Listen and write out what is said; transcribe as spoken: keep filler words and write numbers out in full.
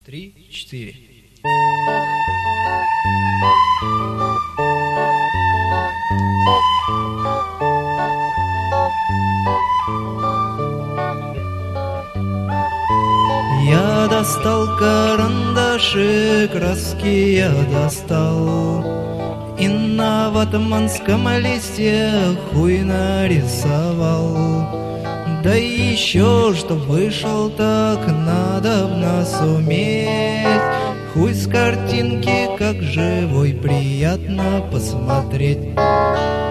три, четыре. Я достал карандаши, краски я достал, и на ватманском листе хуй нарисовал. Да еще, чтоб вышел так, надо в нас уметь. Хуй с картинки, как живой, приятно посмотреть.